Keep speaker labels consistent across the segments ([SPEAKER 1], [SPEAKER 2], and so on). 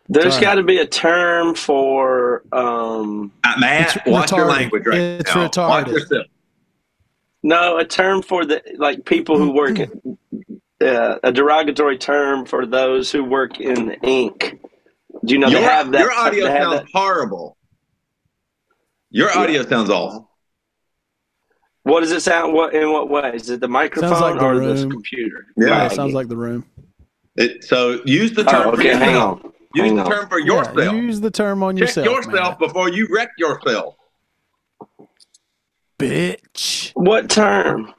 [SPEAKER 1] There's got to be a term for
[SPEAKER 2] Matt, watch your language right
[SPEAKER 3] it's
[SPEAKER 2] now.
[SPEAKER 3] Retarded.
[SPEAKER 2] Watch yourself.
[SPEAKER 1] no, a term for the people who work a derogatory term for those who work in the ink. Do you know they have that?
[SPEAKER 2] Your audio sounds horrible. Your audio sounds awful.
[SPEAKER 1] What does it sound? In what way? Is it the microphone
[SPEAKER 3] like
[SPEAKER 1] or
[SPEAKER 3] the
[SPEAKER 1] the
[SPEAKER 3] room.
[SPEAKER 1] computer?
[SPEAKER 3] Yeah, it sounds like the room.
[SPEAKER 2] So use the term.
[SPEAKER 1] Okay, hang on.
[SPEAKER 2] Use the term for yourself.
[SPEAKER 3] Yeah, use the term on
[SPEAKER 2] Check
[SPEAKER 3] yourself.
[SPEAKER 2] yourself before you wreck yourself.
[SPEAKER 3] Bitch.
[SPEAKER 1] What term?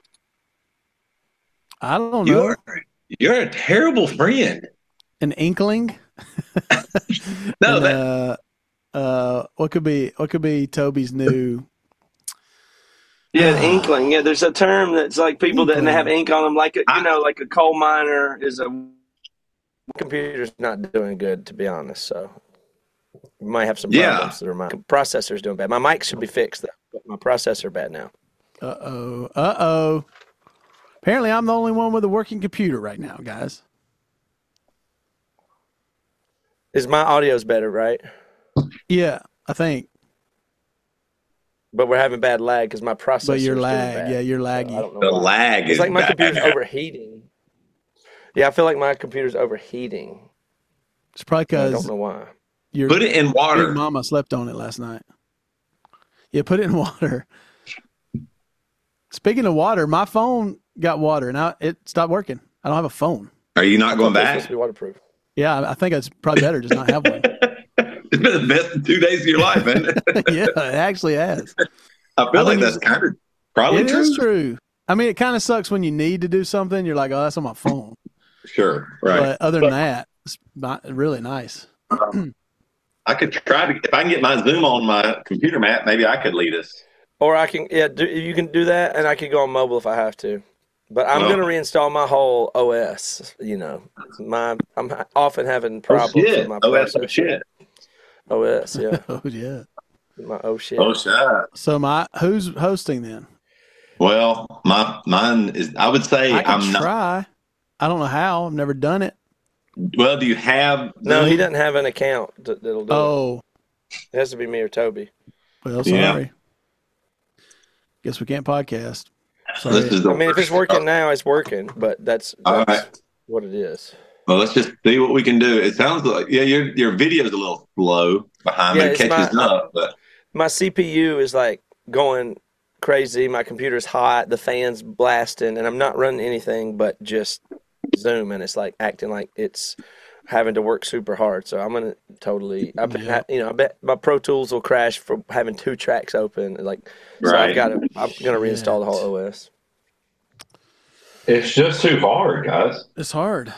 [SPEAKER 3] I don't know.
[SPEAKER 2] You're a terrible friend.
[SPEAKER 3] An inkling?
[SPEAKER 2] No,
[SPEAKER 3] and, what could be Toby's new?
[SPEAKER 1] Yeah, an inkling. Yeah, there's a term that's like people that have ink on them, like a coal miner is a.
[SPEAKER 4] Computer's not doing good, to be honest. So we might have some problems. My processor's doing bad. My mic should be fixed, though. But my processor bad now.
[SPEAKER 3] Uh-oh. Apparently, I'm the only one with a working computer right now, guys.
[SPEAKER 4] Is my audio's better, right?
[SPEAKER 3] Yeah, I think.
[SPEAKER 4] But we're having bad lag because my processor.
[SPEAKER 3] But you're lag. Yeah, you're laggy.
[SPEAKER 4] So I don't know
[SPEAKER 2] the
[SPEAKER 4] why.
[SPEAKER 2] lag is
[SPEAKER 4] It's like my
[SPEAKER 2] bad.
[SPEAKER 4] computer's overheating. Yeah, I feel like my computer's overheating.
[SPEAKER 3] It's probably
[SPEAKER 4] I
[SPEAKER 3] because
[SPEAKER 4] don't know why.
[SPEAKER 3] your
[SPEAKER 2] Put it in water.
[SPEAKER 3] big mama slept on it last night. Yeah, put it in water. Speaking of water, my phone got water and it stopped working. I don't have a phone.
[SPEAKER 2] Are you not going
[SPEAKER 4] It's
[SPEAKER 2] back?
[SPEAKER 4] supposed to be waterproof.
[SPEAKER 3] Yeah, I think it's probably better just not have one.
[SPEAKER 2] It's been the best 2 days of your life, isn't it?
[SPEAKER 3] Yeah, it actually has.
[SPEAKER 2] I feel like that's kind of probably
[SPEAKER 3] It
[SPEAKER 2] true.
[SPEAKER 3] is true. I mean, it kind of sucks when you need to do something. You're like, oh, that's on my phone.
[SPEAKER 2] Sure, right.
[SPEAKER 3] But other than that, it's not really nice.
[SPEAKER 2] I could try to, if I can get my Zoom on my computer, Matt, maybe I could lead us.
[SPEAKER 4] Or I can, you can do that, and I can go on mobile if I have to. But I'm going to reinstall my whole OS. You know, I'm often having problems with my
[SPEAKER 2] OS,
[SPEAKER 4] processor.
[SPEAKER 2] shit.
[SPEAKER 4] OS, yeah.
[SPEAKER 3] Oh, yeah.
[SPEAKER 4] My shit.
[SPEAKER 2] Oh, shit.
[SPEAKER 3] So who's hosting then?
[SPEAKER 2] Well, mine is, I would say
[SPEAKER 3] I can
[SPEAKER 2] I'm not.
[SPEAKER 3] try. I don't know how. I've never done it.
[SPEAKER 2] Well, do you have?
[SPEAKER 4] No, he doesn't have an account that'll do it.
[SPEAKER 3] Oh,
[SPEAKER 4] It has to be me or Toby.
[SPEAKER 3] well, sorry. Guess we can't podcast. Sorry.
[SPEAKER 4] I mean, if it's working now, it's working. But that's
[SPEAKER 2] All right.
[SPEAKER 4] what it is.
[SPEAKER 2] Well, let's just see what we can do. It sounds like your video's a little slow behind, but it catches up. But
[SPEAKER 4] my CPU is like going crazy. My computer's hot. The fan's blasting, and I'm not running anything but just Zoom, and it's like acting like it's having to work super hard. So I'm gonna totally. I bet my Pro Tools will crash for having 2 tracks open. Like, so I'm gonna reinstall the whole OS.
[SPEAKER 2] it's just too hard, guys.
[SPEAKER 3] It's hard.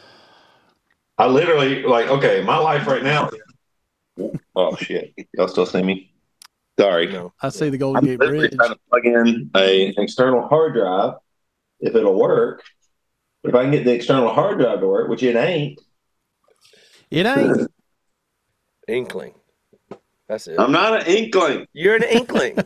[SPEAKER 2] I literally my life right now. Oh shit! Y'all still see me? Sorry.
[SPEAKER 4] No.
[SPEAKER 3] I see the Golden Gate Bridge.
[SPEAKER 2] Trying to plug in an external hard drive, if it'll work. But if I can get the external hard drive to work, which it ain't.
[SPEAKER 3] It ain't.
[SPEAKER 4] Inkling. That's it.
[SPEAKER 2] I'm not an inkling.
[SPEAKER 4] You're an inkling.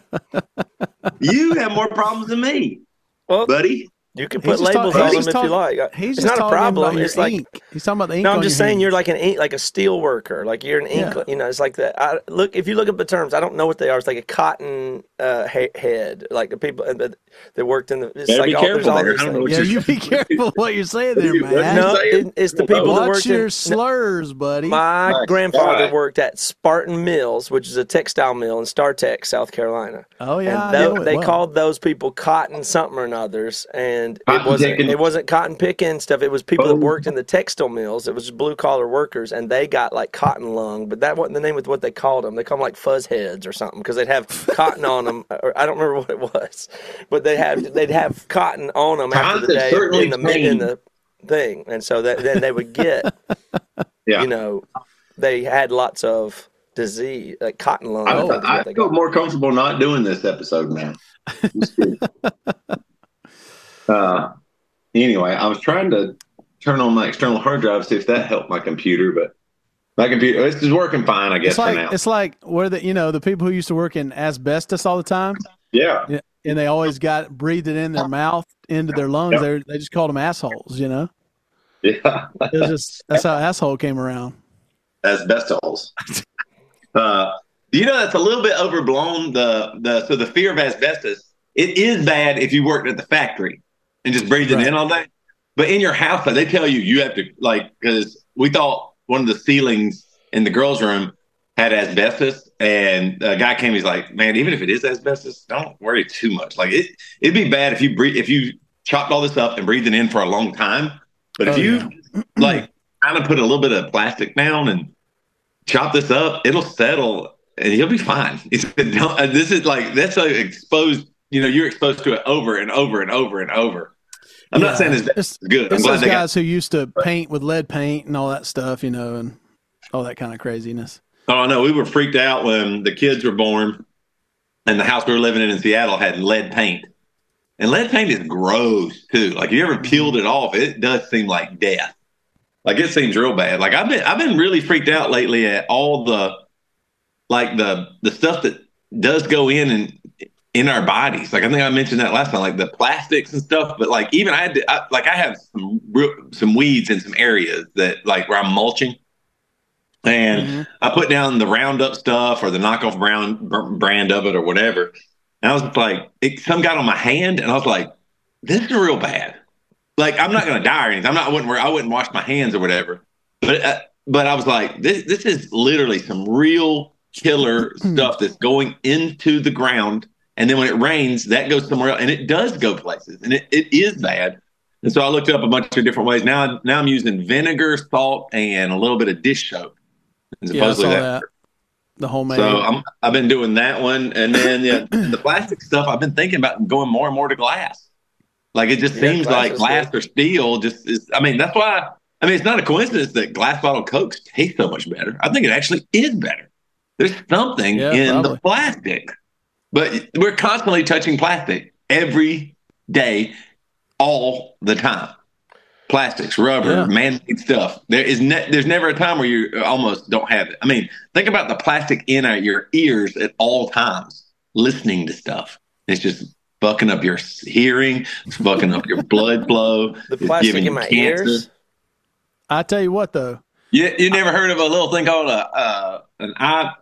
[SPEAKER 2] You have more problems than me,
[SPEAKER 4] Well,
[SPEAKER 2] buddy.
[SPEAKER 4] you can put labels on them if you like. It's not a problem. It's like
[SPEAKER 3] ink. He's talking about the ink.
[SPEAKER 4] no, I'm
[SPEAKER 3] on
[SPEAKER 4] just
[SPEAKER 3] your
[SPEAKER 4] saying
[SPEAKER 3] hands.
[SPEAKER 4] you're like like a steel worker. Like you're an ink.
[SPEAKER 3] Yeah.
[SPEAKER 4] You know, it's like that. If you look up the terms, I don't know what they are. It's like a cotton head. Like the people that worked in the. It's
[SPEAKER 2] Better
[SPEAKER 4] like
[SPEAKER 2] be careful there. I don't know what
[SPEAKER 3] Yeah, you be careful what you're saying there, man.
[SPEAKER 4] No, it's the people that
[SPEAKER 3] Watch
[SPEAKER 4] worked
[SPEAKER 3] your
[SPEAKER 4] in.
[SPEAKER 3] slurs, buddy.
[SPEAKER 4] My grandfather worked at Spartan Mills, which is a textile mill in StarTech, South Carolina.
[SPEAKER 3] Oh yeah,
[SPEAKER 4] And
[SPEAKER 3] I know it
[SPEAKER 4] they
[SPEAKER 3] well.
[SPEAKER 4] called those people cotton something or others, and
[SPEAKER 2] Cotton
[SPEAKER 4] it wasn't cotton picking stuff. It was people that worked in the textile mills. It was blue collar workers, and they got like cotton lung, but that wasn't the name of what they called them. They called them like fuzz heads or something because they'd have cotton on them. Or I don't remember what it was, but they'd have cotton on them after the day in the thing, and so then they would get,
[SPEAKER 2] Yeah.
[SPEAKER 4] you know, they had lots of disease like cotton lung.
[SPEAKER 2] I feel more comfortable not doing this episode now. Anyway, I was trying to turn on my external hard drive, see if that helped my computer, but my computer is working fine, I guess, for now.
[SPEAKER 3] It's like where the people who used to work in asbestos all the time.
[SPEAKER 2] Yeah.
[SPEAKER 3] And they always breathed it in their mouth into their lungs.
[SPEAKER 2] Yep.
[SPEAKER 3] They just called them assholes, you know.
[SPEAKER 2] Yeah.
[SPEAKER 3] It was just that's how asshole came around.
[SPEAKER 2] asbestos. Do you know that's a little bit overblown? So the fear of asbestos, it is bad if you worked at the factory and just breathed it in all day. But in your house, they tell you have to, like, because we thought one of the ceilings in the girls' room had asbestos, and a guy came. He's like, "Man, even if it is asbestos, don't worry too much. Like it'd be bad if you chopped all this up and breathed it in for a long time. But if you like kind of put a little bit of plastic down and chop this up, it'll settle." And you'll be fine. This is like, that's like exposed, you're exposed to it over and over and over and over. I'm not saying it's good.
[SPEAKER 3] It's those guys who used to paint with lead paint and all that stuff, and all that kind of craziness.
[SPEAKER 2] Oh, no, we were freaked out when the kids were born and the house we were living in Seattle had lead paint. And lead paint is gross too. Like, if you ever peeled it off, it does seem like death. Like, it seems real bad. Like, I've been really freaked out lately at all the stuff that does go in our bodies. Like, I think I mentioned that last time, like the plastics and stuff. But like, even I have some weeds in some areas that, like, where I'm mulching, and I put down the Roundup stuff or the knockoff brand of it or whatever. And I was like, some got on my hand, and I was like, this is real bad. Like, I'm not going to die or anything. I wouldn't wash my hands or whatever. But I was like, this is literally some real killer stuff that's going into the ground, and then when it rains, that goes somewhere else, and it does go places, and it is bad. And so I looked up a bunch of different ways. Now I'm using vinegar, salt, and a little bit of dish soap.
[SPEAKER 3] Supposedly that. The homemade.
[SPEAKER 2] So I've been doing that one, and then the plastic stuff. I've been thinking about going more and more to glass. Like, it just seems like glass or steel just is. I mean, that's why. I mean, it's not a coincidence that glass bottle Cokes taste so much better. I think it actually is better. There's something in the plastic, but we're constantly touching plastic every day, all the time. Plastics, rubber, man-made stuff. There's never a time where you almost don't have it. I mean, think about the plastic in your ears at all times, listening to stuff. It's just bucking up your hearing, it's bucking up your blood flow.
[SPEAKER 4] The plastic in my ears.
[SPEAKER 3] I tell you what, though.
[SPEAKER 2] You never heard of a little thing called an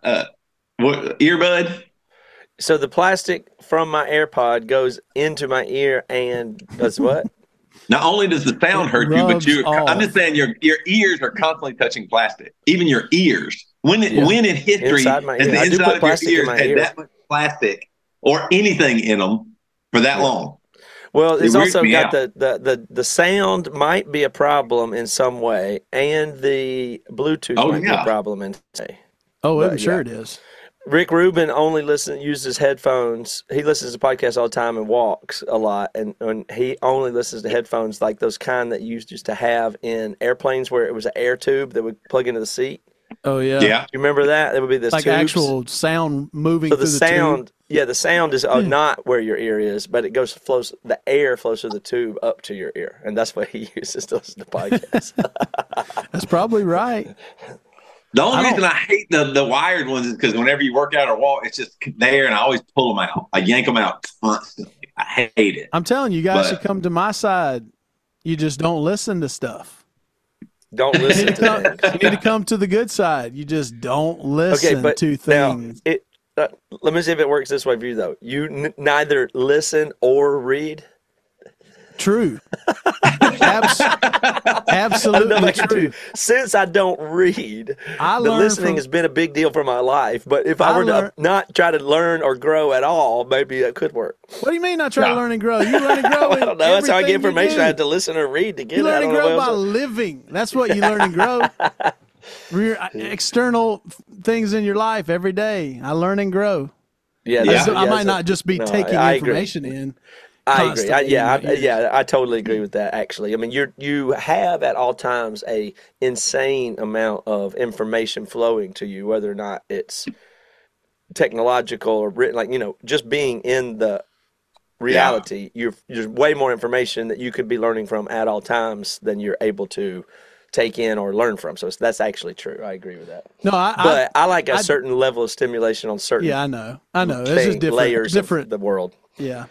[SPEAKER 2] earbud?
[SPEAKER 4] So the plastic from my AirPod goes into my ear and does what?
[SPEAKER 2] Not only does the sound hurt you, but I'm just saying your ears are constantly touching plastic. Even your ears. When in history
[SPEAKER 4] inside my
[SPEAKER 2] has
[SPEAKER 4] ear.
[SPEAKER 2] the inside of your ears had
[SPEAKER 4] ear.
[SPEAKER 2] that much plastic or anything in them for that long?
[SPEAKER 4] Well, it's also got the sound might be a problem in some way, and the Bluetooth might be a problem in some way.
[SPEAKER 3] Oh, I'm sure it is.
[SPEAKER 4] Rick Rubin only uses headphones. He listens to podcasts all the time and walks a lot, and he only listens to headphones like those kind that you used to have in airplanes where it was an air tube that would plug into the seat.
[SPEAKER 3] Oh, yeah.
[SPEAKER 2] Yeah.
[SPEAKER 4] You remember that? It would be this
[SPEAKER 3] like
[SPEAKER 4] tubes.
[SPEAKER 3] Actual sound moving through the tube.
[SPEAKER 4] Yeah, the sound is not where your ear is, but it flows. The air flows through the tube up to your ear, and that's what he uses to listen to podcasts.
[SPEAKER 3] That's probably right.
[SPEAKER 2] The only reason I hate the wired ones is because whenever you work out or walk, it's just there, and I always pull them out. I yank them out constantly. I hate it.
[SPEAKER 3] I'm telling you, guys should come to my side. You just don't listen to stuff.
[SPEAKER 4] Don't listen to things.
[SPEAKER 3] You need to come to the good side. You just don't listen to things.
[SPEAKER 4] Now, let me see if it works this way for you, though. You neither listen or read.
[SPEAKER 3] True. Absolutely true.
[SPEAKER 4] Since I don't read, the listening has been a big deal for my life. But if I were to not try to learn or grow at all, maybe it could work.
[SPEAKER 3] What do you mean not try to learn and grow? You learn and grow.
[SPEAKER 4] I don't know. That's how I get information. I have to listen or read to get it.
[SPEAKER 3] You learn and grow by living. That's what you learn and grow. External things in your life every day. I learn and grow. I might not just be taking information in.
[SPEAKER 4] I agree. I totally agree with that. Actually, I mean, you have at all times a insane amount of information flowing to you, whether or not it's technological or written. Like, just being in the reality, there's way more information that you could be learning from at all times than you're able to take in or learn from. So that's actually true. I agree with that.
[SPEAKER 3] No,
[SPEAKER 4] I like a certain level of stimulation on certain.
[SPEAKER 3] Yeah, I know. It's just different.
[SPEAKER 4] Layers of the world.
[SPEAKER 3] Yeah.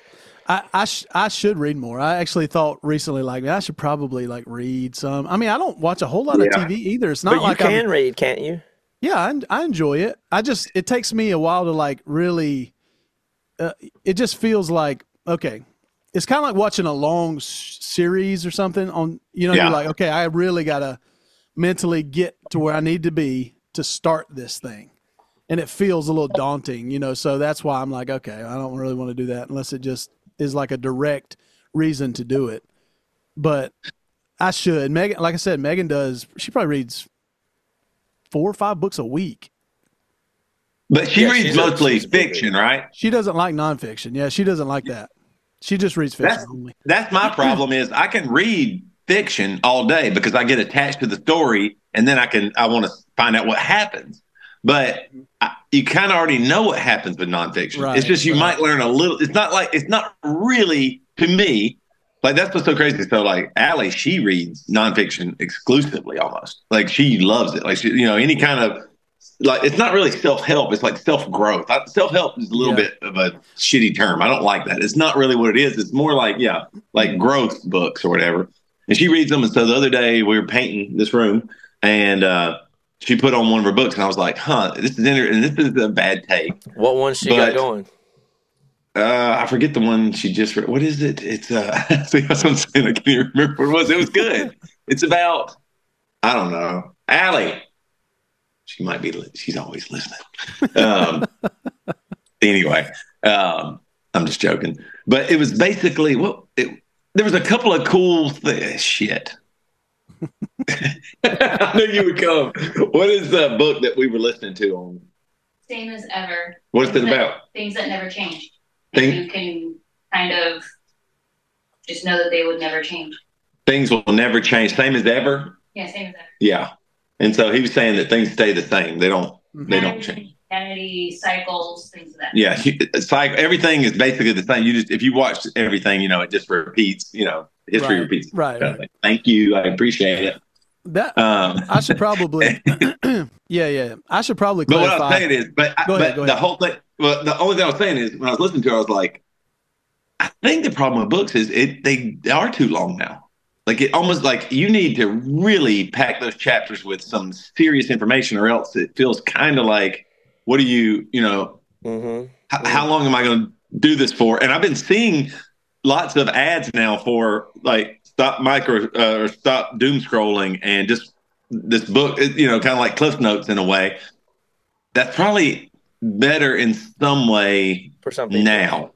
[SPEAKER 3] I should read more. I actually thought recently, like, I should probably like read some. I mean, I don't watch a whole lot of TV either. It's not
[SPEAKER 4] but
[SPEAKER 3] like
[SPEAKER 4] you can read, can't you?
[SPEAKER 3] Yeah, I enjoy it. It takes me a while to like really. It just feels like, okay, it's kind of like watching a long series or something on. You're like, okay, I really gotta mentally get to where I need to be to start this thing. And it feels a little daunting, so that's why I'm like, okay, I don't really want to do that unless it just is like a direct reason to do it. But I should. Megan, like I said, Megan does. She probably reads 4 or 5 books a week.
[SPEAKER 2] But she reads mostly fiction, right?
[SPEAKER 3] She doesn't like nonfiction. Yeah, she doesn't like that. She just reads fiction only.
[SPEAKER 2] That's my problem is I can read fiction all day because I get attached to the story and then I want to find out what happens. But you kind of already know what happens with nonfiction. Right, it's just you might learn a little. It's not really, to me, like that's what's so crazy. So like Allie, she reads nonfiction exclusively almost. Like she loves it. Like she, any kind of like it's not really self-help. It's like self-growth. Self-help is a little bit of a shitty term. I don't like that. It's not really what it is. It's more like like growth books or whatever. And she reads them. And so the other day we were painting this room and she put on one of her books, and I was like, this is interesting. This is a bad take.
[SPEAKER 4] What one she got going?
[SPEAKER 2] I forget the one she just read. What is it? It's, see, that's what I'm saying. I can't even remember what it was. It was good. It's about, I don't know, Allie. She might be, she's always listening. Anyway, I'm just joking. But it was basically, there was a couple of cool things. Shit. I knew you would come. What is the book that we were listening to on?
[SPEAKER 5] Same as Ever.
[SPEAKER 2] What is it about?
[SPEAKER 5] Things that never change. You can kind of just know that they would never change.
[SPEAKER 2] Things will never change. Same as ever?
[SPEAKER 5] Yeah, same as ever.
[SPEAKER 2] Yeah. And so he was saying that things stay the same. They don't change.
[SPEAKER 5] Identity, cycles, things of that.
[SPEAKER 2] Yeah. Everything is basically the same. If you watch everything, it just repeats, history repeats.
[SPEAKER 3] Right.
[SPEAKER 2] Thank you. I appreciate it.
[SPEAKER 3] That I should probably, yeah. I should probably clarify.
[SPEAKER 2] But what I'm saying is, go ahead. The whole thing. Well, the only thing I was saying is, when I was listening to it, I was like, I think the problem with books is they are too long now. Like it almost like you need to really pack those chapters with some serious information, or else it feels kind of like, what do you, how long am I going to do this for? And I've been seeing lots of ads now for like stop or stop doom scrolling and just this book, kind of like Cliff Notes in a way. That's probably better in some way
[SPEAKER 4] for some people
[SPEAKER 2] now.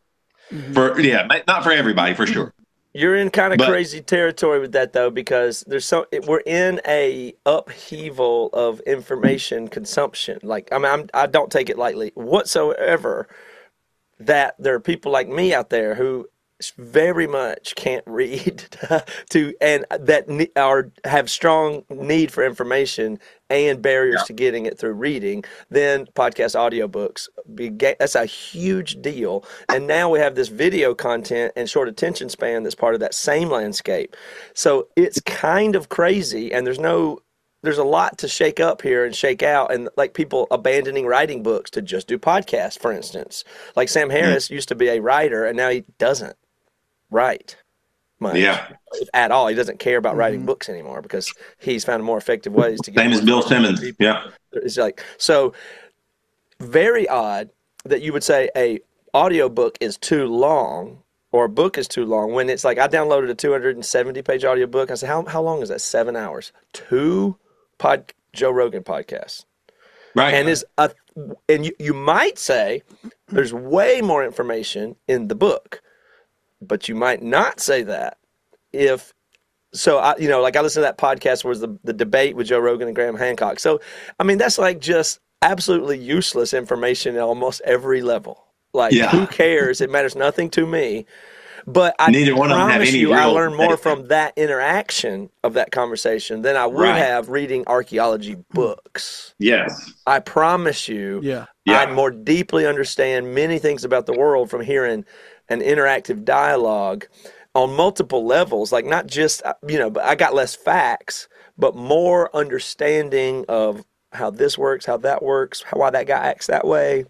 [SPEAKER 2] Not for everybody, for sure.
[SPEAKER 4] You're in kind of crazy territory with that though, because we're in a upheaval of information consumption. Like, I mean, I don't take it lightly whatsoever that there are people like me out there who very much can't read and that have strong need for information and barriers to getting it through reading. Then podcast audiobooks, that's a huge deal. And now we have this video content and short attention span that's part of that same landscape. So it's kind of crazy, and there's a lot to shake up here and shake out, and like people abandoning writing books to just do podcasts, for instance. Like Sam Harris used to be a writer, and now he doesn't write much at all. He doesn't care about writing books anymore because he's found more effective ways to get.
[SPEAKER 2] Same as Bill Simmons. Yeah,
[SPEAKER 4] it's like so very odd that you would say a audiobook is too long or a book is too long when it's like I downloaded a 270-page audiobook. I said, how long is that? 7 hours. 2 Joe Rogan podcasts.
[SPEAKER 2] Right.
[SPEAKER 4] And you might say there's way more information in the book. But you might not say that if so. I listened to that podcast where it was the debate with Joe Rogan and Graham Hancock. So, I mean, that's like just absolutely useless information at almost every level. Like, who cares? It matters nothing to me. But I promise you, I learned more from that interaction of that conversation than I would have reading archaeology books.
[SPEAKER 2] Yes,
[SPEAKER 4] I promise you. I'd more deeply understand many things about the world from hearing an interactive dialogue on multiple levels, like not just, but I got less facts, but more understanding of how this works, how that works, why that guy acts that way.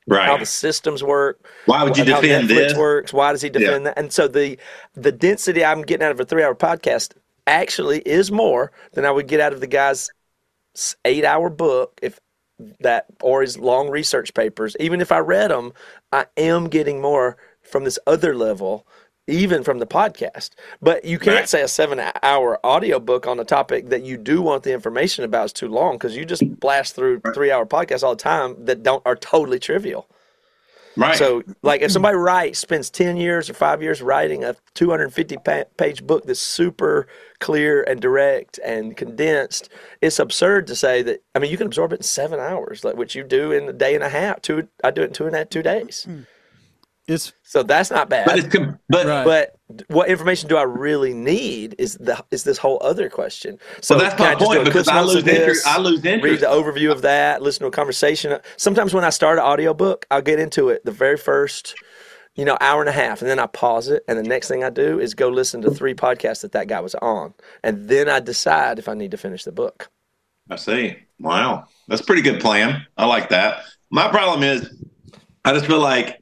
[SPEAKER 2] Right.
[SPEAKER 4] how the systems work.
[SPEAKER 2] Why would you
[SPEAKER 4] how
[SPEAKER 2] defend
[SPEAKER 4] Netflix
[SPEAKER 2] this?
[SPEAKER 4] works? Why does he defend that? And so the density I'm getting out of a 3-hour podcast actually is more than I would get out of the guy's 8-hour book or his long research papers. Even if I read them, I am getting more from this other level, even from the podcast. But you can't say a 7-hour audiobook on a topic that you do want the information about is too long, because you just blast through 3-hour podcasts all the time that are totally trivial.
[SPEAKER 2] Right.
[SPEAKER 4] So, like, if somebody spends 10 years or 5 years writing a 250-page book that's super clear and direct and condensed, it's absurd to say that. I mean, you can absorb it in 7 hours, like which you do in a day and a half. I do it in 2 days. So that's not bad. But what information do I really need is this whole other question. So
[SPEAKER 2] that's my point, because I lose interest.
[SPEAKER 4] Read the overview of that, listen to a conversation. Sometimes when I start an audiobook, I'll get into it the very first, hour and a half, and then I pause it, and the next thing I do is go listen to 3 podcasts that guy was on, and then I decide if I need to finish the book.
[SPEAKER 2] I see. Wow. That's a pretty good plan. I like that. My problem is I just feel like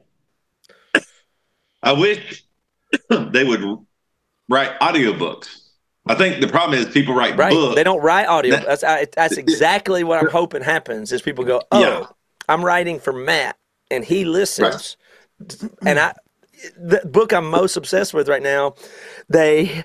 [SPEAKER 2] I wish they would write audiobooks. I think the problem is people write books.
[SPEAKER 4] They don't write audio. That's exactly what I'm hoping happens is people go, I'm writing for Matt, and he listens. Right. And the book I'm most obsessed with right now, the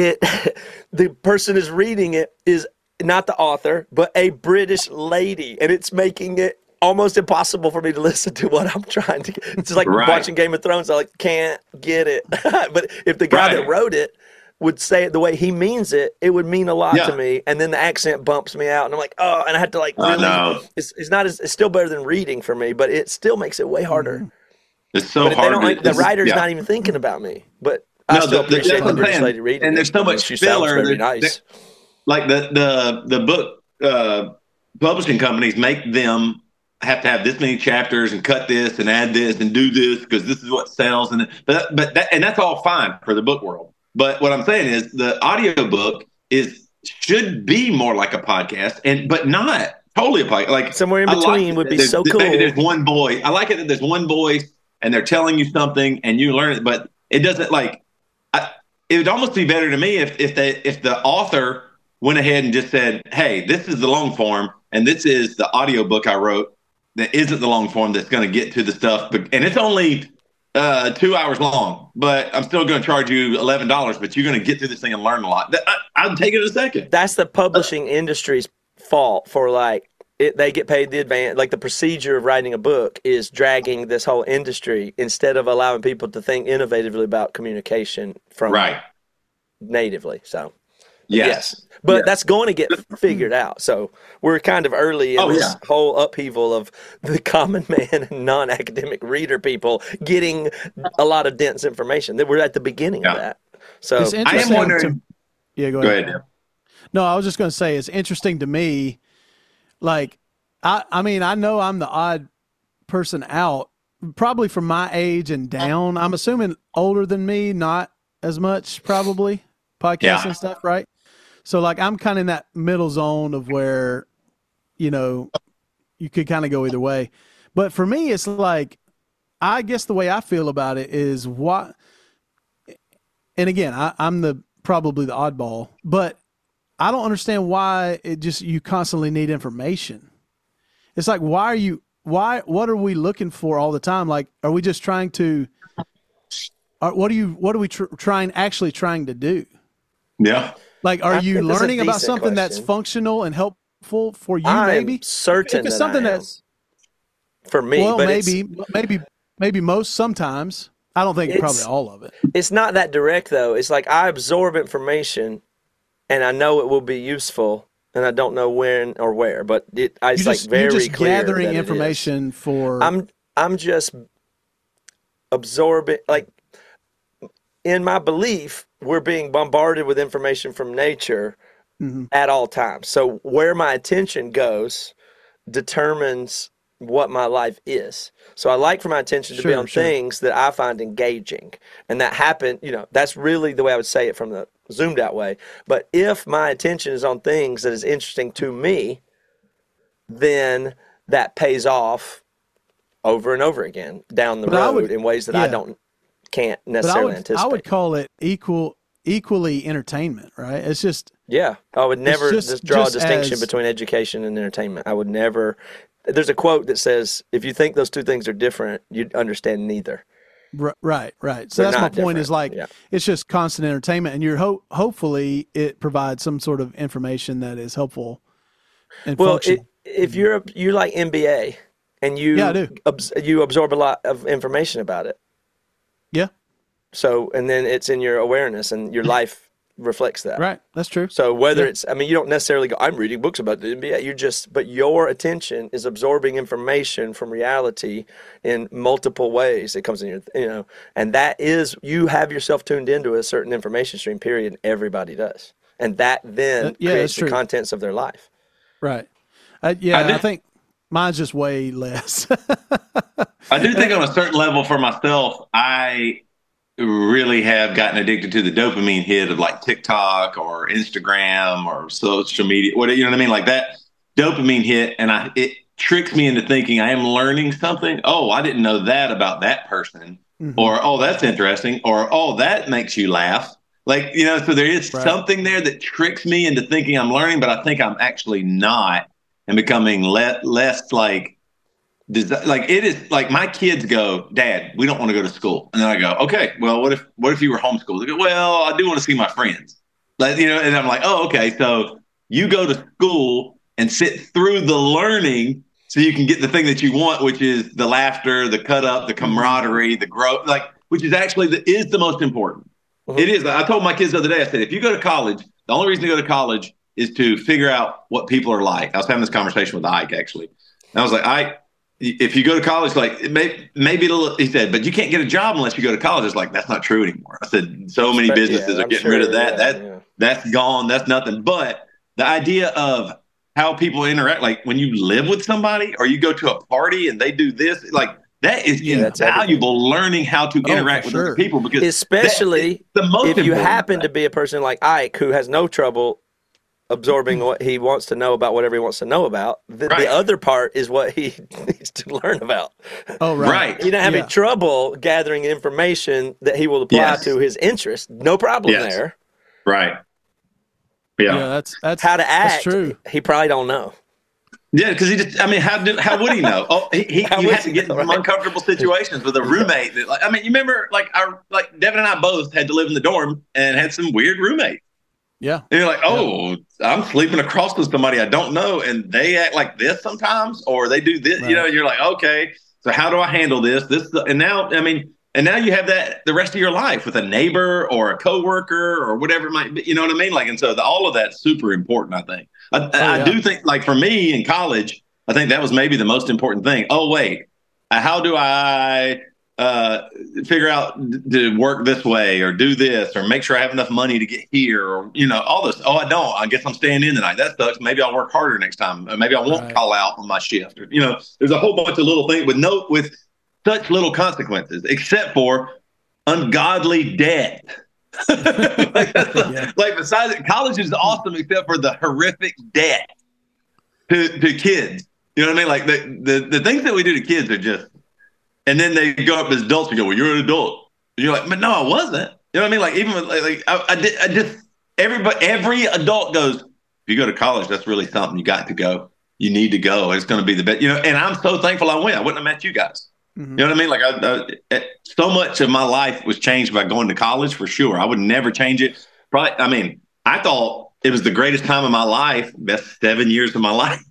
[SPEAKER 4] person is reading it is not the author, but a British lady, and it's making it almost impossible for me to listen to what I'm trying to get. It's just like watching Game of Thrones. I can't get it. But if the guy that wrote it would say it the way he means it, it would mean a lot to me. And then the accent bumps me out, and I'm like, oh, and I had to really. It's still better than reading for me, but it still makes it way harder.
[SPEAKER 2] It's so hard.
[SPEAKER 4] The writer's not even thinking about me, but I still appreciate the British lady reading.
[SPEAKER 2] And there's so much filler.
[SPEAKER 4] Very nice.
[SPEAKER 2] Like the book publishing companies make them have to have this many chapters and cut this and add this and do this because this is what sells, and that's all fine for the book world. But what I'm saying is the audiobook should be more like a podcast, but not totally a podcast. Like
[SPEAKER 4] somewhere in between would be so cool.
[SPEAKER 2] Maybe there's one voice. I like it that there's one voice and they're telling you something and you learn it, but it doesn't it would almost be better to me if the author went ahead and just said, hey, this is the long form and this is the audiobook I wrote that isn't the long form that's going to get to the stuff. And it's only 2 hours long, but I'm still going to charge you $11, but you're going to get through this thing and learn a lot. I'll take it a second.
[SPEAKER 4] That's the publishing industry's fault for they get paid the advance. Like the procedure of writing a book is dragging this whole industry instead of allowing people to think innovatively about communication from natively. So yes. But that's going to get figured out. So we're kind of early in this whole upheaval of the common man and non-academic reader people getting a lot of dense information. We're at the beginning of that. So
[SPEAKER 2] I am wondering.
[SPEAKER 3] Go ahead. No, I was just going to say it's interesting to me. Like, I mean, I know I'm the odd person out, probably from my age and down. I'm assuming older than me, not as much, probably podcasts and stuff, right? So like I'm kind of in that middle zone of where, you could kind of go either way. But for me, it's like, I guess the way I feel about it is and again, I'm probably the oddball, but I don't understand why you constantly need information. It's like, what are we looking for all the time? Like, are we just trying to, what are we actually trying to do?
[SPEAKER 2] Yeah.
[SPEAKER 3] Like, are you learning about something that's functional and helpful for you? Maybe
[SPEAKER 4] certain
[SPEAKER 3] it's something that's
[SPEAKER 4] for me.
[SPEAKER 3] Well,
[SPEAKER 4] but
[SPEAKER 3] maybe most sometimes. I don't think probably all of it.
[SPEAKER 4] It's not that direct though. It's like I absorb information, and I know it will be useful, and I don't know when or where. But it's very
[SPEAKER 3] you're just
[SPEAKER 4] clear
[SPEAKER 3] gathering
[SPEAKER 4] that
[SPEAKER 3] information for.
[SPEAKER 4] I'm just absorbing in my belief. We're being bombarded with information from nature at all times. So where my attention goes determines what my life is. So I like for my attention to be on things that I find engaging. And that happened, that's really the way I would say it from the zoomed out way. But if my attention is on things that is interesting to me, then that pays off over and over again down the
[SPEAKER 3] But I
[SPEAKER 4] road
[SPEAKER 3] would-
[SPEAKER 4] in ways that
[SPEAKER 3] yeah.
[SPEAKER 4] I can't
[SPEAKER 3] But
[SPEAKER 4] necessarily anticipate.
[SPEAKER 3] I would call it equally entertainment, right? It's just
[SPEAKER 4] Yeah, I would never just draw a
[SPEAKER 3] just
[SPEAKER 4] distinction
[SPEAKER 3] as-
[SPEAKER 4] between education and entertainment. I would never. There's a quote that says, "If you think those two things are different, you understand neither."
[SPEAKER 3] right. So
[SPEAKER 4] They're
[SPEAKER 3] that's my
[SPEAKER 4] not
[SPEAKER 3] point.
[SPEAKER 4] different.
[SPEAKER 3] Is like
[SPEAKER 4] Yeah.
[SPEAKER 3] it's just constant entertainment, and you're hopefully it provides some sort of information that is helpful and
[SPEAKER 4] Well,
[SPEAKER 3] functional.
[SPEAKER 4] if you're like MBA and you
[SPEAKER 3] Yeah, I do.
[SPEAKER 4] You absorb a lot of information about it.
[SPEAKER 3] Yeah,
[SPEAKER 4] So and then it's in your awareness and your life reflects that.
[SPEAKER 3] right. That's true.
[SPEAKER 4] So whether
[SPEAKER 3] Yeah.
[SPEAKER 4] it's, I mean, you don't necessarily go, I'm reading books about the NBA. But your attention is absorbing information from reality in multiple ways. It comes in your, and that is, you have yourself tuned into a certain information stream, period. And everybody does. And that then
[SPEAKER 3] Yeah,
[SPEAKER 4] creates
[SPEAKER 3] that's
[SPEAKER 4] the
[SPEAKER 3] true.
[SPEAKER 4] contents of their life.
[SPEAKER 3] Right.
[SPEAKER 2] I
[SPEAKER 3] I
[SPEAKER 2] do-
[SPEAKER 3] think mine's just way less.
[SPEAKER 2] I do think on a certain level for myself, I really have gotten addicted to the dopamine hit of like TikTok or Instagram or social media, what you know what I mean, like that dopamine hit, and it tricks me into thinking I am learning something. Oh, I didn't know that about that person, or oh, that's interesting, or oh, that makes you laugh. Like so there is
[SPEAKER 3] Right.
[SPEAKER 2] something there that tricks me into thinking I'm learning, but I think I'm actually not, and becoming less like. Like it is like my kids go, Dad, we don't want to go to school, and then I go, okay, well, what if you were homeschooled? They go, well, I do want to see my friends, like and I'm like, oh, okay, so you go to school and sit through the learning so you can get the thing that you want, which is the laughter, the cut up, the camaraderie, the growth, like which is actually is the most important.
[SPEAKER 4] Mhm.
[SPEAKER 2] It is. I told my kids the other day, I said, if you go to college, the only reason to go to college is to figure out what people are like. I was having this conversation with Ike actually, and I was like, Ike, if you go to college, like maybe he said, but you can't get a job unless you go to college. It's like, that's not true anymore. I said, so many businesses are getting rid of that. That's gone. That's nothing. But the idea of how people interact, like when you live with somebody or you go to a party and they do this, like that is
[SPEAKER 4] that's
[SPEAKER 2] invaluable learning how to interact with other people, because
[SPEAKER 4] especially
[SPEAKER 2] the most
[SPEAKER 4] if you
[SPEAKER 2] important
[SPEAKER 4] happen
[SPEAKER 2] thing.
[SPEAKER 4] to be a person like Ike who has no trouble absorbing what he wants to know about whatever he wants to know about. The other part is what he needs to learn about.
[SPEAKER 3] Oh, right.
[SPEAKER 4] You're not having trouble gathering information that he will apply to his interest. No problem there.
[SPEAKER 2] Right. Yeah.
[SPEAKER 3] That's
[SPEAKER 4] how to act.
[SPEAKER 3] That's true.
[SPEAKER 4] He probably don't know.
[SPEAKER 2] Yeah, because he just, I mean, how would he know? Oh, you have to get in some uncomfortable situations with a roommate. That, like, I mean, you remember, like Devin and I both had to live in the dorm and had some weird roommates.
[SPEAKER 3] Yeah.
[SPEAKER 2] And you're like, oh, I'm sleeping across with somebody I don't know, and they act like this sometimes, or they do this, you're like, okay, so how do I handle this? And now you have that the rest of your life with a neighbor or a coworker or whatever it might be, you know what I mean? Like, and so all of that's super important, I think. I do think, like, for me in college, I think that was maybe the most important thing. Oh, wait, how do I figure out to work this way or do this or make sure I have enough money to get here or, all this. Oh, I don't. I guess I'm staying in tonight. That sucks. Maybe I'll work harder next time. Maybe I won't call out on my shift. Or, there's a whole bunch of little things with such little consequences, except for ungodly debt. Like besides it, college is awesome except for the horrific debt to kids. You know what I mean? Like the things that we do to kids are just. And then they go up as adults and go, well, you're an adult. And you're like, but no, I wasn't. You know what I mean? Like, even like I just, every adult goes, if you go to college, that's really something. You got to go. You need to go. It's going to be the best, and I'm so thankful I went. I wouldn't have met you guys. Mm-hmm. You know what I mean? Like so much of my life was changed by going to college for sure. I would never change it. Probably. I mean, I thought it was the greatest time of my life, best 7 years of my life.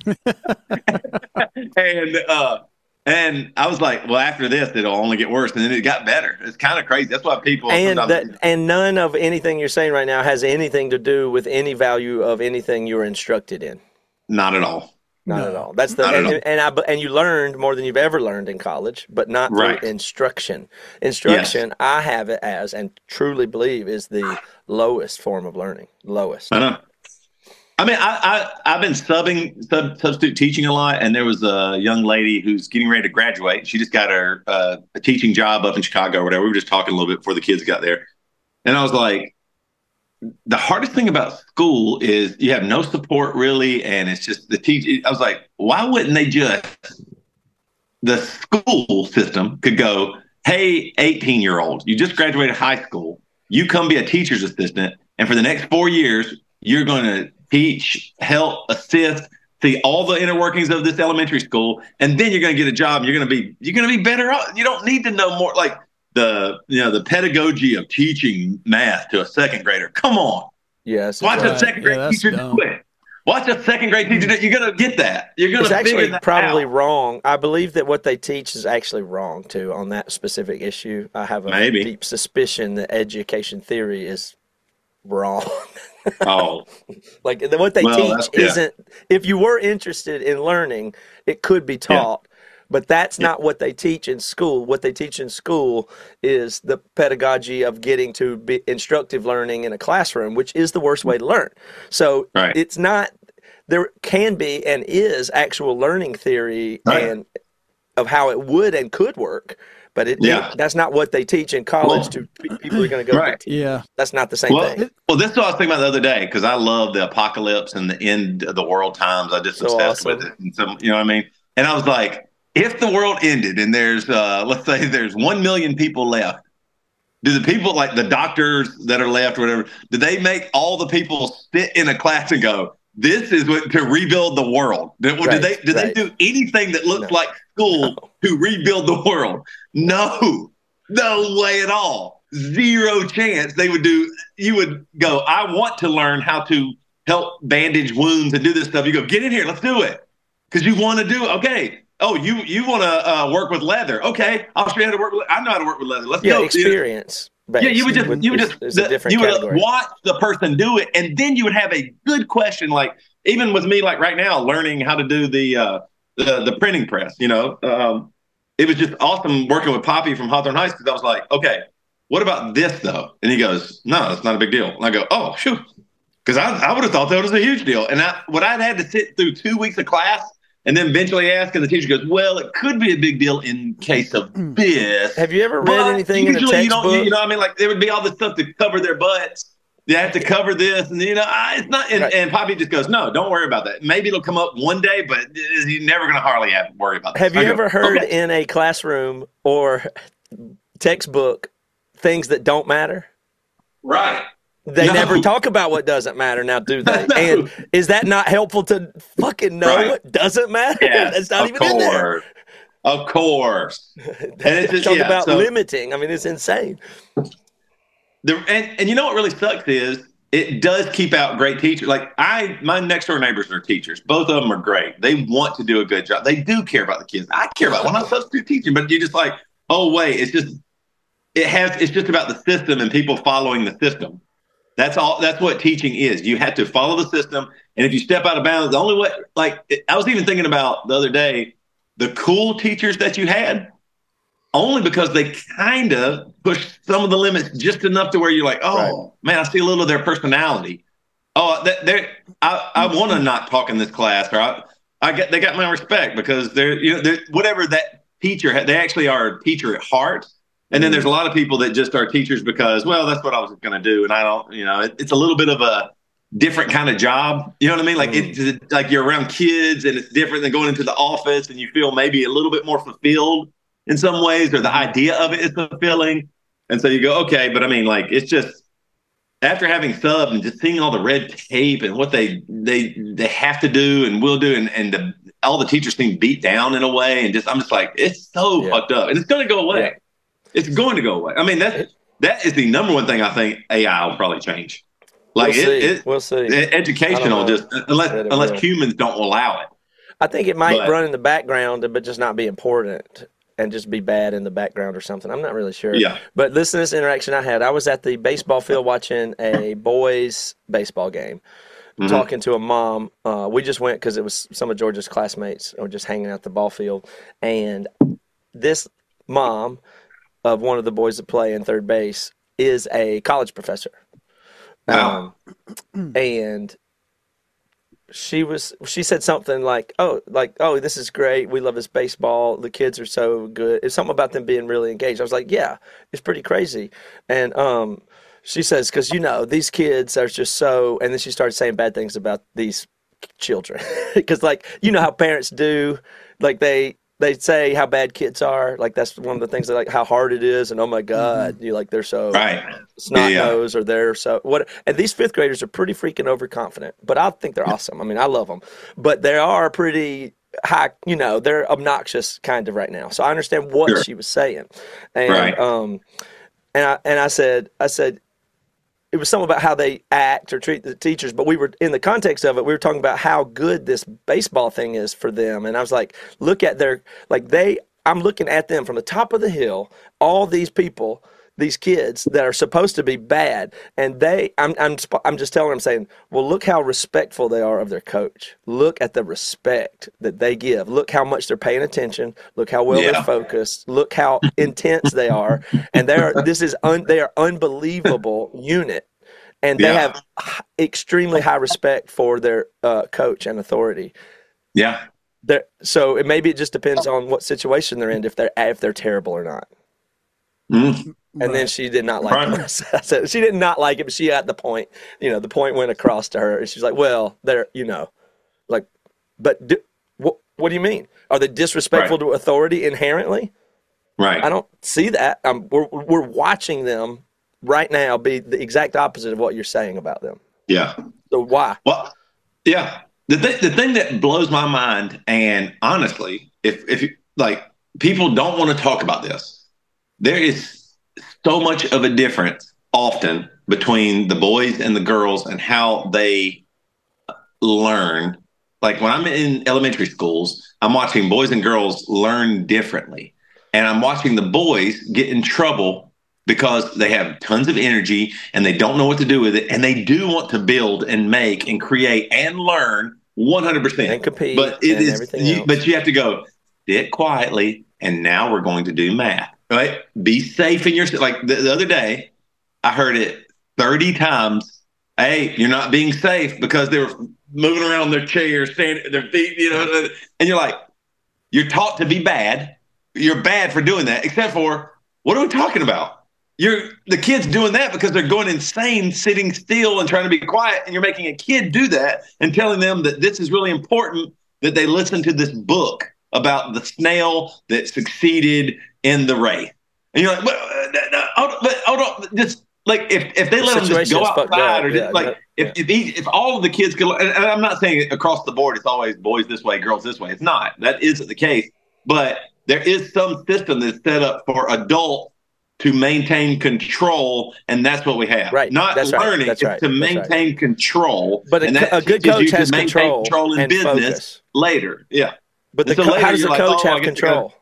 [SPEAKER 2] And I was like, well, after this, it'll only get worse. And then it got better. It's kind of crazy. That's why people.
[SPEAKER 4] And none of anything you're saying right now has anything to do with any value of anything you were instructed in.
[SPEAKER 2] Not at all.
[SPEAKER 4] Not at all. That's and you learned more than you've ever learned in college, but not through instruction. Instruction, I have it as, and truly believe, is the lowest form of learning. Lowest.
[SPEAKER 2] I know. I mean, I've been substitute teaching a lot, and there was a young lady who's getting ready to graduate. She just got her a teaching job up in Chicago or whatever. We were just talking a little bit before the kids got there. And I was like, the hardest thing about school is you have no support really, and it's just the teach. I was like, why wouldn't they just the school system could go, hey, 18-year-old, you just graduated high school. You come be a teacher's assistant. And for the next 4 years, you're going to teach, help, assist, see all the inner workings of this elementary school. And then you're going to get a job. And you're going to be better off. You don't need to know more like the pedagogy of teaching math to a second grader. Come on.
[SPEAKER 4] Yes.
[SPEAKER 2] Watch a second grade teacher do it. Watch a second grade teacher. You're going to get that. You're going to figure that
[SPEAKER 4] probably
[SPEAKER 2] out.
[SPEAKER 4] wrong. I believe that what they teach is actually wrong too on that specific issue. I have a deep suspicion that education theory is wrong.
[SPEAKER 2] Oh,
[SPEAKER 4] like what they teach isn't. If you were interested in learning, it could be taught. But that's not what they teach in school. What they teach in school is the pedagogy of getting to be instructive learning in a classroom, which is the worst way to learn. So it's not, there can be and is actual learning theory and of how it would and could work. But that's not what they teach in college to people who are going to go.
[SPEAKER 3] Yeah.
[SPEAKER 4] That's not the same thing.
[SPEAKER 2] Well, this is what I was thinking about the other day because I love the apocalypse and the end of the world times. I just obsessed with it. And so, you know what I mean? And I was like, if the world ended and there's, let's say there's 1 million people left, do the people like the doctors that are left or whatever, do they make all the people sit in a class and go, this is what to rebuild the world? Do they do anything that looks like school to rebuild the world? No way at all. Zero chance they would do. You would go, I want to learn how to help bandage wounds and do this stuff. You go, get in here. Let's do it. Because you want to do it. Okay. Oh, you want to work with leather? Okay, I'll show you how to work with. I know how to work with leather. Let's go.
[SPEAKER 4] Experience.
[SPEAKER 2] You would watch the person do it, and then you would have a good question. Like even with me, like right now, learning how to do the printing press. You know, it was just awesome working with Poppy from Hawthorne Heights because I was like, okay, what about this though? And he goes, no, it's not a big deal. And I go, oh shoot, because I would have thought that was a huge deal. And I'd had to sit through 2 weeks of class. And then eventually ask, and the teacher goes, well, it could be a big deal in case of this.
[SPEAKER 4] Have you ever read anything in a textbook?
[SPEAKER 2] You know what I mean? Like, there would be all this stuff to cover their butts. You have to cover this. And, it's not. And Poppy just goes, no, don't worry about that. Maybe it'll come up one day, but you're never going to hardly have to worry about that.
[SPEAKER 4] Have you ever heard in a classroom or textbook things that don't matter?
[SPEAKER 2] Right.
[SPEAKER 4] They never talk about what doesn't matter now, do they? No. And is that not helpful to fucking know what doesn't matter?
[SPEAKER 2] Yes,
[SPEAKER 4] it's not even in there.
[SPEAKER 2] Of course.
[SPEAKER 4] And it's just, talk about limiting. I mean, it's insane.
[SPEAKER 2] And you know what really sucks is it does keep out great teachers. Like my next door neighbors are teachers. Both of them are great. They want to do a good job. They do care about the kids. I care about when I'm supposed to do teaching, but you're just like, oh wait, it's just about the system and people following the system. That's all. That's what teaching is. You have to follow the system. And if you step out of bounds, the only way, I was even thinking about the other day, the cool teachers that you had, only because they kind of pushed some of the limits just enough to where you're like, oh, man, I see a little of their personality. Oh, I want to not talk in this class, or they got my respect because they're whatever that teacher had, they actually are a teacher at heart. And then there's a lot of people that just are teachers because, well, that's what I was going to do. And I don't, it's a little bit of a different kind of job. You know what I mean? Like it's like you're around kids and it's different than going into the office and you feel maybe a little bit more fulfilled in some ways, or the idea of it is fulfilling. And so you go, okay, but I mean, like, it's just after having subbed and just seeing all the red tape and what they have to do and will do. And all the teachers seem beat down in a way. And I'm just like, it's so fucked up and it's going to go away. Yeah. It's going to go away. I mean, that is the number one thing I think AI will probably change. Like
[SPEAKER 4] we'll see.
[SPEAKER 2] Educational, just unless humans don't allow it.
[SPEAKER 4] I think it might run in the background, but just not be important and just be bad in the background or something. I'm not really sure.
[SPEAKER 2] Yeah.
[SPEAKER 4] But listen to this interaction I had. I was at the baseball field watching a boys' baseball game, talking to a mom. We just went because it was some of Georgia's classmates were just hanging out at the ball field, and this mom of one of the boys that play in third base is a college professor.
[SPEAKER 2] Wow.
[SPEAKER 4] And she said something like, oh, this is great. We love this baseball. The kids are so good. It's something about them being really engaged. I was like, yeah, it's pretty crazy. And she says, because, these kids are just so, and then she started saying bad things about these children. Because, how parents do, they say how bad kids are. Like that's one of the things, like how hard it is, and oh my God, you like they're so snot nosed, or they're so what. And these fifth graders are pretty freaking overconfident, but I think they're awesome. I mean, I love them, but they are pretty high. You know, they're obnoxious kind of right now. So I understand what she was saying, and and I said. It was something about how they act or treat the teachers, but we were in the context of it. We were talking about how good this baseball thing is for them, and I was like, "Look at I'm looking at them from the top of the hill. All these people, these kids that are supposed to be bad, and I'm just telling them, saying, well, look how respectful they are of their coach. Look at the respect that they give. Look how much they're paying attention. Look how well they're focused. Look how intense they are, and they are unbelievable unit, and they have extremely high respect for their coach and authority.
[SPEAKER 2] Yeah.
[SPEAKER 4] So maybe it just depends on what situation they're in, if they're terrible or not. And then she did not like it. I said she did not like it, but she got the point. You know, the point went across to her. And she's like, well, they're, like, but what do you mean? Are they disrespectful to authority inherently?
[SPEAKER 2] Right.
[SPEAKER 4] I don't see that. We're watching them right now be the exact opposite of what you're saying about them.
[SPEAKER 2] Yeah.
[SPEAKER 4] So why?
[SPEAKER 2] Well, yeah. The thing that blows my mind, and honestly, if you, like, people don't want to talk about this, there is so much of a difference often between the boys and the girls and how they learn. Like when I'm in elementary schools, I'm watching boys and girls learn differently. And I'm watching the boys get in trouble because they have tons of energy and they don't know what to do with it. And they do want to build and make and create and learn 100%.
[SPEAKER 4] And compete.
[SPEAKER 2] But but you have to go, sit quietly, and now we're going to do math. Right? Be safe in your, like the other day, I heard it 30 times. Hey, you're not being safe, because they were moving around their chairs, standing their feet, and you're like, you're taught to be bad. You're bad for doing that, except for, what are we talking about? The kid's doing that because they're going insane, sitting still and trying to be quiet. And you're making a kid do that and telling them that this is really important, that they listen to this book about the snail that succeeded in the race. And you're like, but hold on, just like if they let them just go outside, or if all of the kids could, and I'm not saying across the board it's always boys this way, girls this way. It's not. That isn't the case. But there is some system that's set up for adults to maintain control, and that's what we have.
[SPEAKER 4] Right.
[SPEAKER 2] Not
[SPEAKER 4] that's
[SPEAKER 2] learning,
[SPEAKER 4] right.
[SPEAKER 2] it's to maintain control.
[SPEAKER 4] But a good coach has control
[SPEAKER 2] in
[SPEAKER 4] and
[SPEAKER 2] business
[SPEAKER 4] focus
[SPEAKER 2] later. Yeah.
[SPEAKER 4] But how does the coach have control?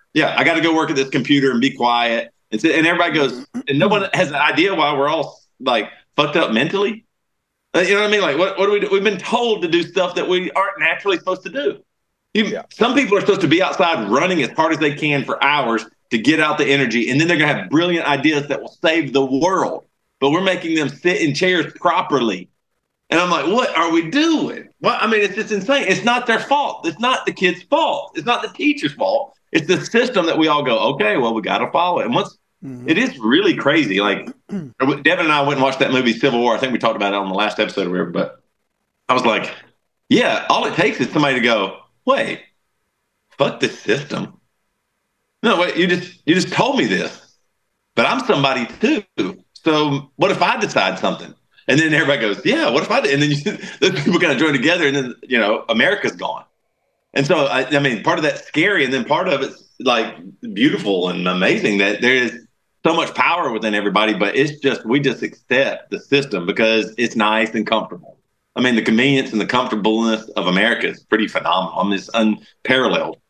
[SPEAKER 2] I got to go work at this computer and be quiet. And everybody goes, and no one has an idea why we're all like fucked up mentally. You know what I mean? Like, what do we do? We've been told to do stuff that we aren't naturally supposed to do. Some people are supposed to be outside running as hard as they can for hours to get out the energy, and then they're going to have brilliant ideas that will save the world. But we're making them sit in chairs properly. And I'm like, what are we doing? Well, I mean, it's just insane. It's not their fault. It's not the kid's fault. It's not the teacher's fault. It's the system that we all go, okay, well, we got to follow it. And it is really crazy. Like, Devin and I went and watched that movie Civil War. I think we talked about it on the last episode or whatever. But I was like, yeah, all it takes is somebody to go, wait, fuck this system. No, wait, you just told me this. But I'm somebody too. So what if I decide something? And then everybody goes, yeah, what if I did? And then those people kind of join together, and then, America's gone. And so, I mean, part of that's scary, and then part of it's like beautiful and amazing that there is so much power within everybody, but we just accept the system because it's nice and comfortable. I mean, the convenience and the comfortableness of America is pretty phenomenal. I mean, it's unparalleled.